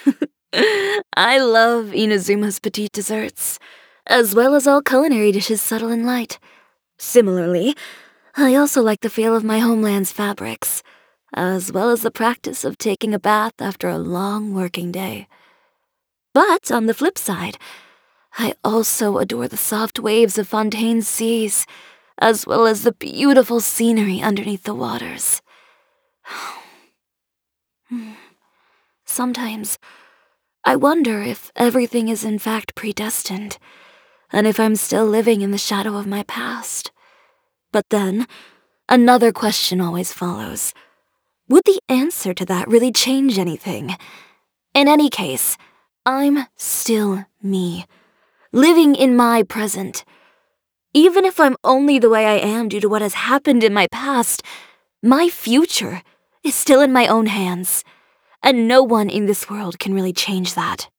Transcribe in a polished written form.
I love Inazuma's petite desserts, as well as all culinary dishes subtle and light. Similarly, I also like the feel of my homeland's fabrics, as well as the practice of taking a bath after a long working day. But on the flip side, I also adore the soft waves of Fontaine's seas, as well as the beautiful scenery underneath the waters. Sometimes, I wonder if everything is in fact predestined, and if I'm still living in the shadow of my past. But then, another question always follows. Would the answer to that really change anything? In any case, I'm still me, living in my present. Even if I'm only the way I am due to what has happened in my past, my future is still in my own hands, and no one in this world can really change that.